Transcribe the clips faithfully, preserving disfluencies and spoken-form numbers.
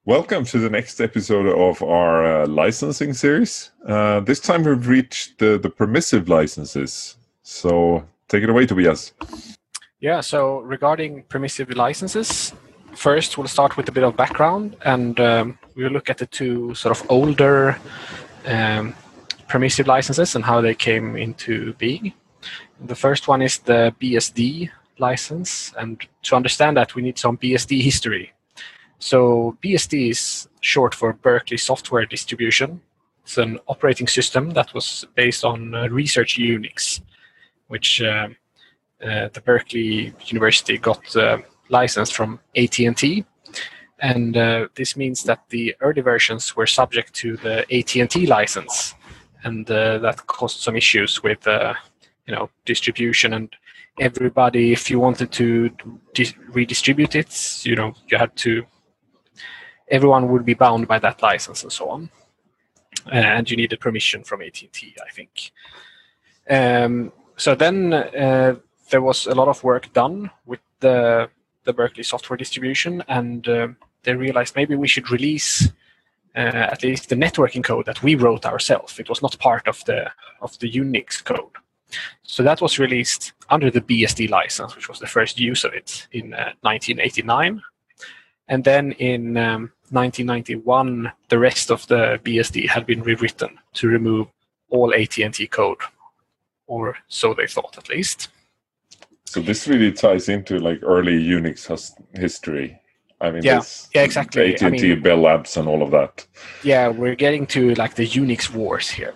Welcome to the next episode of our uh, licensing series. Uh, this time we've reached the, the permissive licenses. So take it away, Tobias. Yeah, so regarding permissive licenses, first we'll start with a bit of background and um, we'll look at the two sort of older um, permissive licenses and how they came into being. The first one is the B S D license, and to understand that we need some B S D history. So B S D is short for Berkeley Software Distribution. It's an operating system that was based on uh, Research Unix, which uh, uh, the Berkeley University got uh, licensed from A T and T. And uh, this means that the early versions were subject to the A T and T license, and uh, that caused some issues with uh, you know, distribution, and everybody, if you wanted to dis- redistribute it, you know, you had to everyone would be bound by that license and so on. And you needed permission from A T and T, I think. Um, so then uh, there was a lot of work done with the, the Berkeley software distribution, and uh, they realized maybe we should release uh, at least the networking code that we wrote ourselves. It was not part of the, of the Unix code. So that was released under the B S D license, which was the first use of it in uh, nineteen eighty-nine. And then in um, nineteen ninety-one, the rest of the B S D had been rewritten to remove all A T and T code, or so they thought at least. So this really ties into like early Unix has- history. I mean, yeah, yeah, exactly. A T and T, I mean, Bell Labs, and all of that. Yeah, we're getting to like the Unix wars here.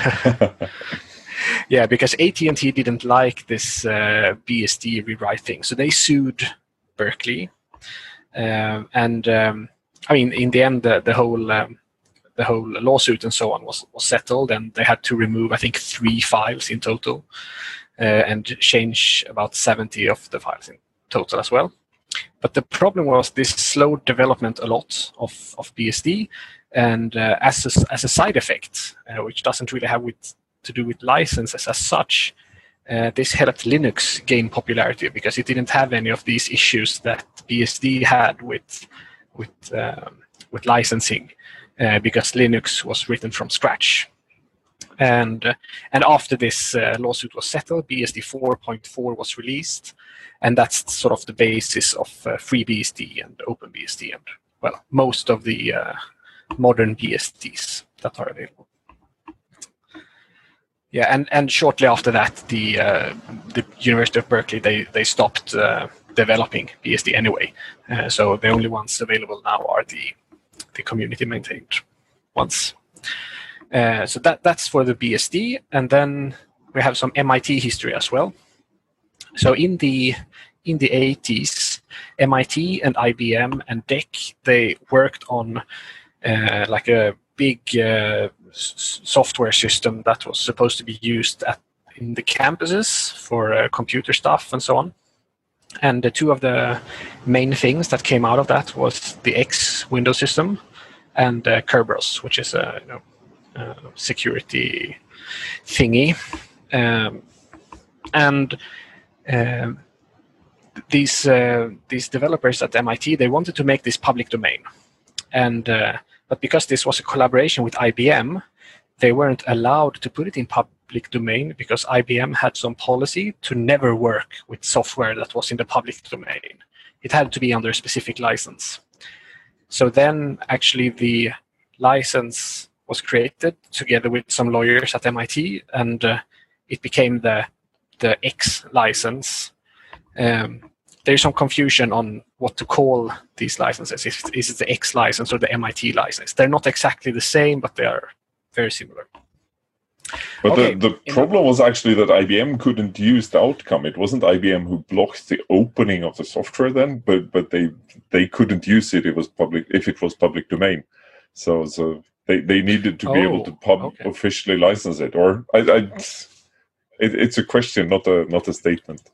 Yeah, because A T and T didn't like this uh, B S D rewrite thing, so they sued Berkeley. Um, and um, I mean, in the end, the, the whole um, the whole lawsuit and so on was, was settled, and they had to remove, I think, three files in total, uh, and change about seventy of the files in total as well. But the problem was this slowed development a lot of, of B S D, and uh, as a, as a side effect, uh, which doesn't really have with to do with licenses as such, uh, this helped Linux gain popularity because it didn't have any of these issues that B S D had with with um, with licensing, uh, because Linux was written from scratch. And uh, and after this uh, lawsuit was settled, B S D four point four was released, and that's sort of the basis of uh, FreeBSD and OpenBSD and, well, most of the uh, modern B S Ds that are available. Yeah, and, and shortly after that, the uh, the University of Berkeley, they they stopped uh, developing B S D anyway. Uh, so the only ones available now are the the community maintained ones. Uh, so that that's for the B S D, and then we have some M I T history as well. So in the in the eighties, M I T and I B M and D E C, they worked on uh, like a big uh, s- software system that was supposed to be used at, in the campuses for uh, computer stuff and so on. And the two of the main things that came out of that was the X Windows system and uh, Kerberos, which is a you know, uh, security thingy. Um, and um, these uh, these developers at M I T, they wanted to make this public domain. And uh, but because this was a collaboration with I B M, they weren't allowed to put it in public domain because I B M had some policy to never work with software that was in the public domain. It had to be under a specific license. So then actually the license was created together with some lawyers at M I T, and uh, it became the, the X license. Um, There's some confusion on what to call these licenses. Is, is it the X license or the M I T license? They're not exactly the same, but they are very similar. But okay. the, the problem was actually that I B M couldn't use the outcome. It wasn't I B M who blocked the opening of the software then, but but they they couldn't use it. It was public if it was public domain. So so they, they needed to be oh, able to pub okay. officially license it. Or I, I it, it's a question, not a not a statement.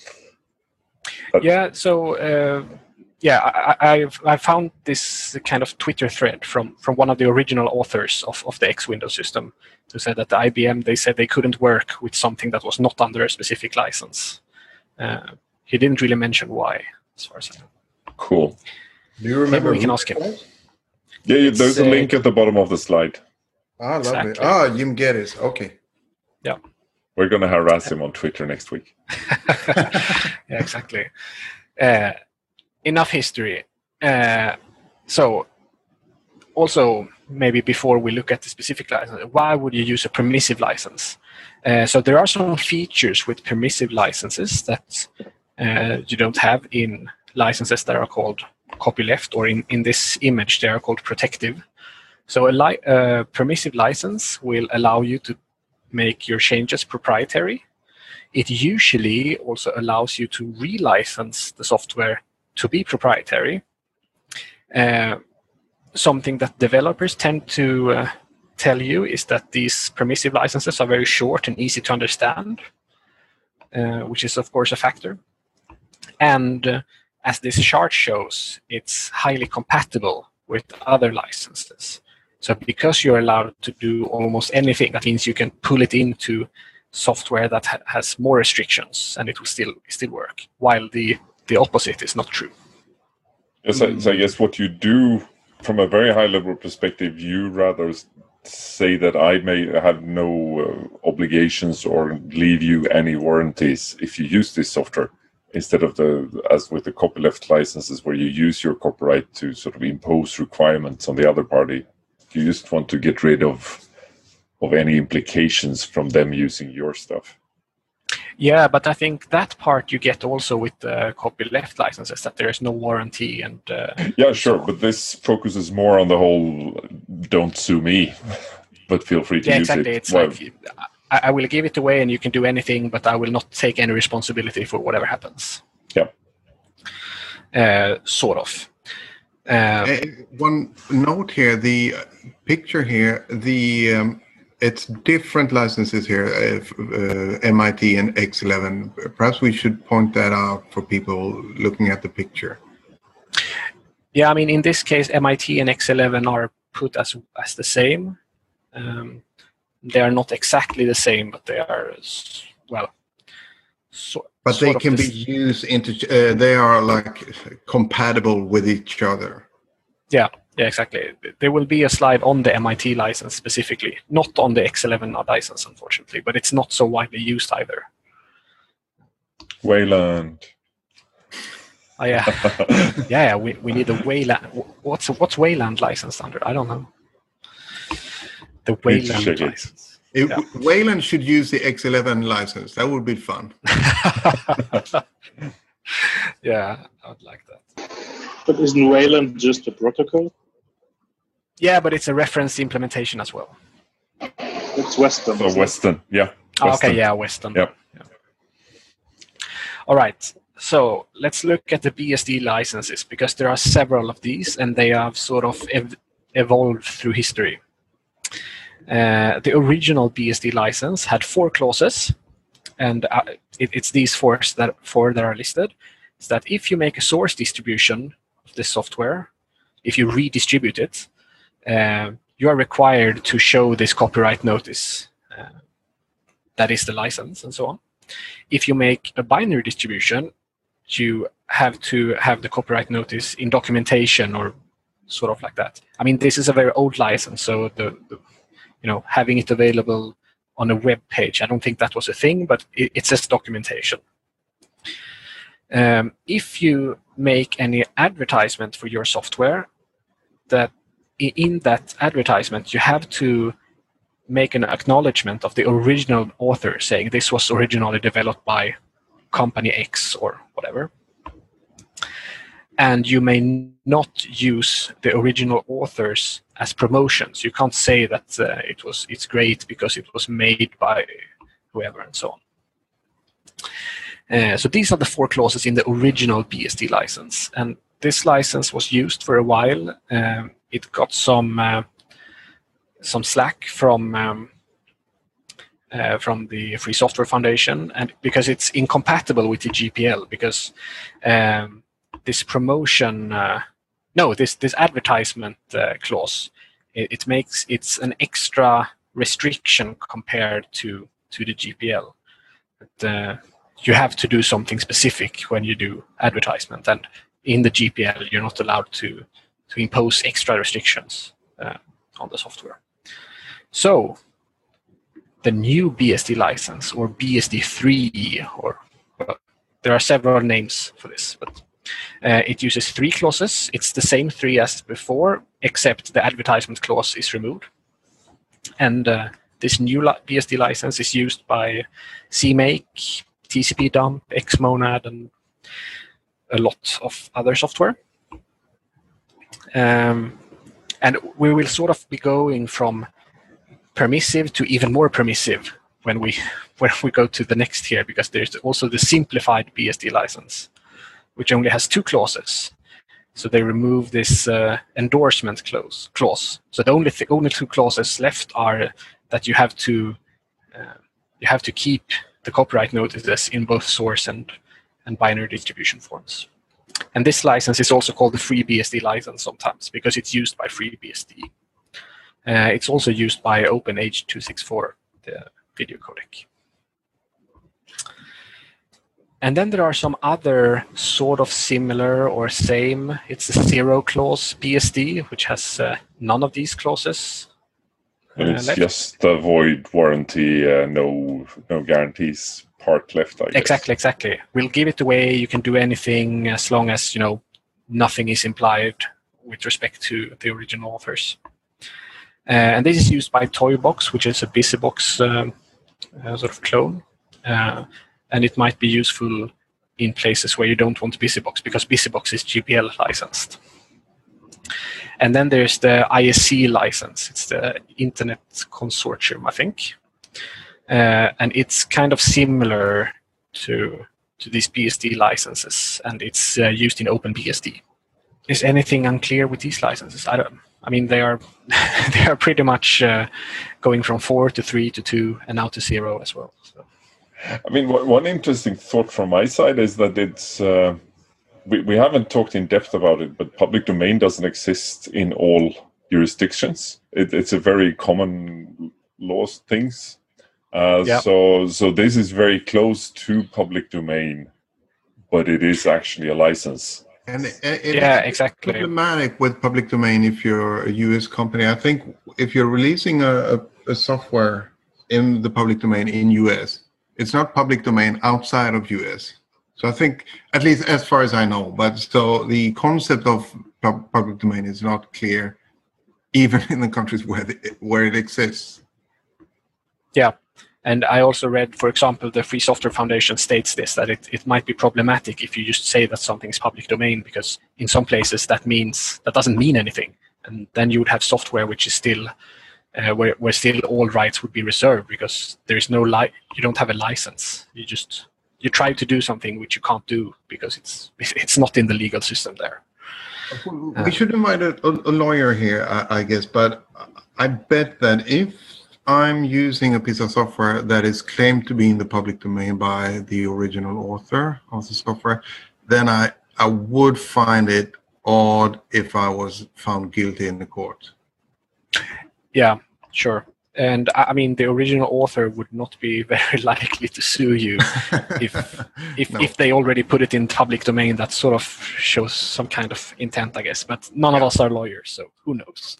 But yeah. So. Uh, Yeah, I, I've I found this kind of Twitter thread from, from one of the original authors of, of the X Windows system, who said that the I B M, they said they couldn't work with something that was not under a specific license. Uh, he didn't really mention why, as far as I know. Cool. Do you remember? Maybe we can ask him. Yeah, It's, there's a uh, link at the bottom of the slide. Ah, lovely. Exactly. Ah, Jim Geddes. Okay. Yeah. We're going to harass him on Twitter next week. Yeah, exactly. Uh, enough history. Uh, so, also, maybe before we look at the specific license, why would you use a permissive license? Uh, so there are some features with permissive licenses that uh, you don't have in licenses that are called copyleft, or in, in this image they are called protective. So a li- uh, permissive license will allow you to make your changes proprietary. It usually also allows you to relicense the software to be proprietary. Uh, something that developers tend to uh, tell you is that these permissive licenses are very short and easy to understand, uh, which is of course a factor. And uh, as this chart shows, it's highly compatible with other licenses. So because you're allowed to do almost anything, that means you can pull it into software that ha- has more restrictions and it will still still work, while the, the opposite is not true. Yes, I, so I guess what you do from a very high level perspective, you rather say that I may have no uh, obligations or leave you any warranties if you use this software, instead of the, as with the copyleft licenses, where you use your copyright to sort of impose requirements on the other party. You just want to get rid of of any implications from them using your stuff. Yeah, but I think that part you get also with the copyleft licenses, that there is no warranty and uh, yeah, sure, but this focuses more on the whole "don't sue me," but feel free to yeah, use exactly. it. It's Well, like I, I will give it away and you can do anything, but I will not take any responsibility for whatever happens. yeah, Uh, sort of. Uh, Uh, one note here: the picture here, the um, it's different licenses here, uh, uh, M I T and X eleven. Perhaps we should point that out for people looking at the picture. Yeah, I mean, in this case, M I T and X eleven are put as as the same. Um, they are not exactly the same, but they are, well, so, But they sort of can the be s- used into. Uh, they are like compatible with each other. Yeah, yeah, exactly. There will be a slide on the M I T license specifically, not on the X eleven license, unfortunately, but it's not so widely used either. Wayland. Oh, yeah, yeah, yeah. We, we need a Wayland. What's what's Wayland licensed under? I don't know. The Need to Wayland check it. license. If Yeah. Wayland should use the X eleven license. That would be fun. Yeah, I would like that. But isn't Wayland just a protocol? Yeah, but it's a reference implementation as well. It's Western. So isn't it? Western, yeah. Oh, Western. okay, yeah, Western. Yep. Yeah. All right. So let's look at the B S D licenses, because there are several of these and they have sort of ev- evolved through history. Uh, the original B S D license had four clauses, and uh, it, it's these four that, four that are listed. It's that if you make a source distribution of this software, if you redistribute it, uh, you are required to show this copyright notice. Uh, that is the license, and so on. If you make a binary distribution, you have to have the copyright notice in documentation or sort of like that. I mean, this is a very old license, so the, the you know, having it available on a web page, I don't think that was a thing, but it, it says documentation. Um, if you make any advertisement for your software, that in that advertisement you have to make an acknowledgement of the original author, saying this was originally developed by company X or whatever. And you may not use the original authors as promotions. You can't say that uh, it was it's great because it was made by whoever and so on. Uh, so these are the four clauses in the original B S D license, and this license was used for a while. Um, it got some uh, some slack from um, uh, from the Free Software Foundation, and because it's incompatible with the G P L, because um, this promotion, uh, no, this this advertisement uh, clause, it, it makes it's an extra restriction compared to to the G P L. But, uh, you have to do something specific when you do advertisement, and in the G P L you're not allowed to to impose extra restrictions uh, on the software. So the new B S D license, or B S D three, or well, there are several names for this, but uh, it uses three clauses. It's the same three as before, except the advertisement clause is removed. And uh, this new B S D license is used by C make, T C P dump, Xmonad, and a lot of other software. Um, and we will sort of be going from permissive to even more permissive when we when we go to the next here, because there's also the simplified B S D license, which only has two clauses. So they remove this uh, endorsement clause. Clause. So the only th only two clauses left are that you have to uh, you have to keep the copyright notices in both source and and binary distribution forms. And this license is also called the FreeBSD license sometimes because it's used by FreeBSD. Uh, it's also used by OpenH two sixty-four, the video codec. And then there are some other sort of similar or same. It's a zero clause B S D, which has uh, none of these clauses. And uh, it's left. just the void warranty, uh, no no guarantees part left, I guess. Exactly, exactly. We'll give it away. You can do anything as long as, you know, nothing is implied with respect to the original authors. Uh, and this is used by Toybox, which is a BusyBox um, uh, sort of clone. Uh, and it might be useful in places where you don't want BusyBox, because BusyBox is G P L licensed. And then there's the I S C license. It's the Internet Consortium, I think. Uh, and it's kind of similar to, to these B S D licenses, and it's uh, used in OpenBSD. Is anything unclear with these licenses? I don't. I mean, they are they are pretty much uh, going from four to three to two, and now to zero as well. So. I mean, one interesting thought from my side is that it's uh, we we haven't talked in depth about it, but public domain doesn't exist in all jurisdictions. It, it's a very common law things. Uh, yep. So so this is very close to public domain, but it is actually a license. And it, it yeah, is exactly. problematic with public domain if you're a U S company. I think if you're releasing a, a, a software in the public domain in U S, it's not public domain outside of U S. So I think, at least as far as I know, but so the concept of pub public domain is not clear, even in the countries where the, where it exists. Yeah. And I also read, for example, the Free Software Foundation states this, that it, it might be problematic if you just say that something is public domain, because in some places that means that doesn't mean anything. And then you would have software which is still, uh, where, where still all rights would be reserved, because there is no li you don't have a license. You just, you try to do something which you can't do because it's, it's not in the legal system there. We should invite a, a lawyer here, I, I guess, but I bet that if I'm using a piece of software that is claimed to be in the public domain by the original author of the software, then I, I would find it odd if I was found guilty in the court. Yeah, sure. And I mean, the original author would not be very likely to sue you if if, No. if they already put it in public domain. That sort of shows some kind of intent, I guess. But none of us are lawyers, so who knows?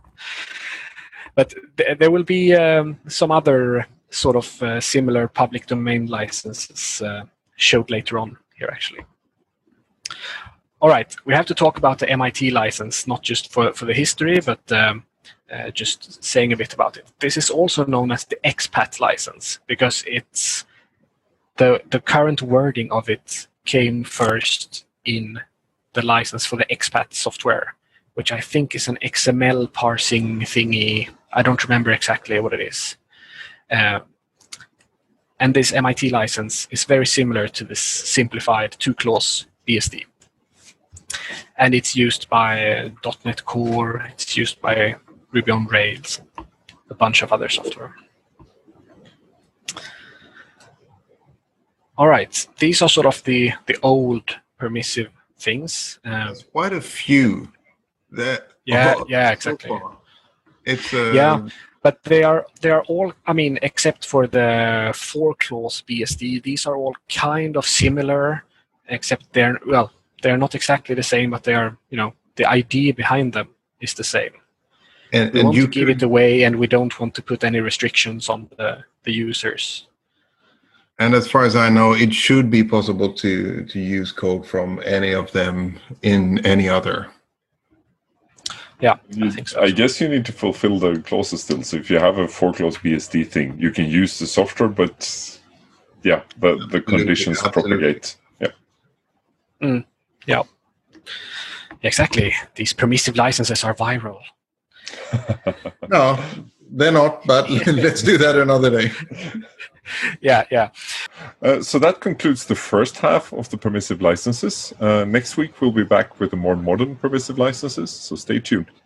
But th there will be um, some other sort of uh, similar public domain licenses uh, showed later on here, actually. All right, we have to talk about the M I T license, not just for, for the history, but um, uh, just saying a bit about it. This is also known as the expat license, because it's the, the current wording of it came first in the license for the expat software, which I think is an X M L parsing thingy. I don't remember exactly what it is. Uh, and this M I T license is very similar to this simplified two-clause B S D. And it's used by uh, .NET Core, it's used by Ruby on Rails, a bunch of other software. All right, these are sort of the, the old permissive things. Um, There's quite a few. That, Yeah, oh, yeah, so exactly. far. It's uh, Yeah, but they are they are all, I mean, except for the four clause B S D, these are all kind of similar, except they're, well, they're not exactly the same, but they are, you know, the idea behind them is the same. And, We and want you to give could- it away, and we don't want to put any restrictions on the, the users. And as far as I know, it should be possible to to use code from any of them in any other. Yeah, You- I think so. I guess you need to fulfill the clauses still. So if you have a four-clause B S D thing, you can use the software, but yeah, the, the conditions absolutely. propagate. Yeah. Yeah, exactly. These permissive licenses are viral. No, they're not, but let's do that another day. Yeah, yeah. Uh, so that concludes the first half of the permissive licenses. Uh, next week, we'll be back with the more modern permissive licenses, so stay tuned.